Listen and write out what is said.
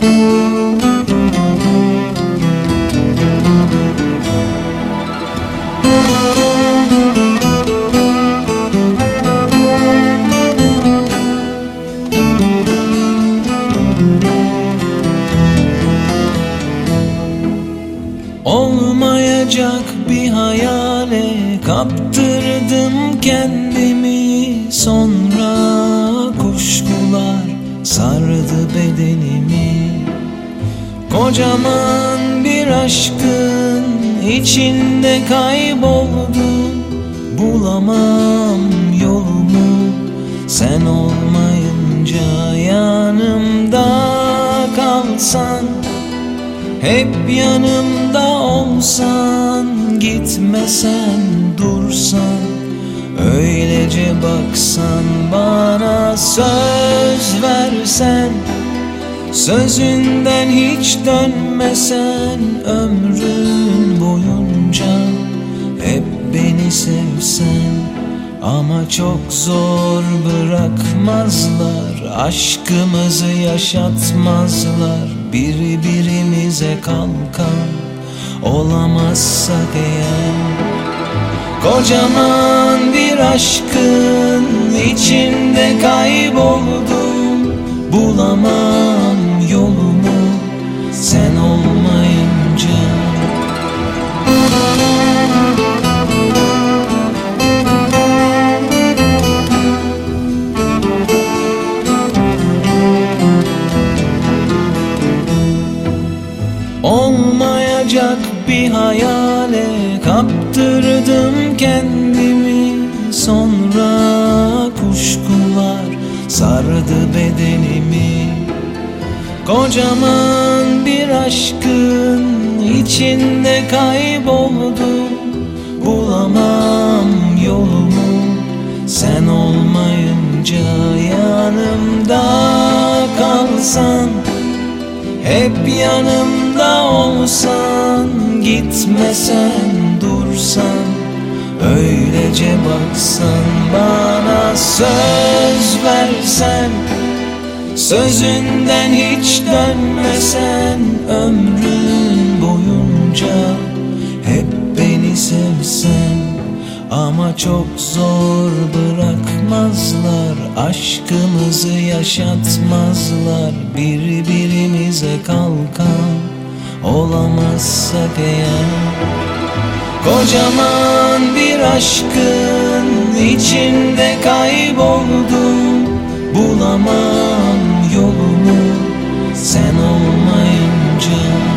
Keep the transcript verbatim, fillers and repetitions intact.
Olmayacak bir hayale kaptırdım kendimi, sonra kuşkular sardı bedenimi. Kocaman bir aşkın içinde kayboldum, bulamam yolumu sen olmayınca. Yanımda kalsan, hep yanımda olsan, gitmesen dursan, öylece baksan bana, söz versen, sözünden hiç dönmesen, ömrün boyunca hep beni sevsen. Ama çok zor, bırakmazlar, aşkımızı yaşatmazlar. Biri birimize kalkan olamazsak eğer. Kocaman bir aşkın içinde kayboldum, bulamam yolumu sen olmayınca. Olmayacak bir hayale kaptırdım kendimi, sonra kuşkular sardı bedenimi. Kocaman bir aşkın içinde kayboldum, bulamam yolumu sen olmayınca. Yanımda kalsan, hep yanımda olsan, gitmesen dursan, öylece baksan bana, söz versen, sözünden hiç dönmesen, ömrün boyunca hep beni sevsen. Ama çok zor, bırakmazlar, aşkımızı yaşatmazlar. Biri birimize kalkan olamazsak eğer. Kocaman bir aşkın içinde kayboldum, bulamam yolumu sen olmayınca.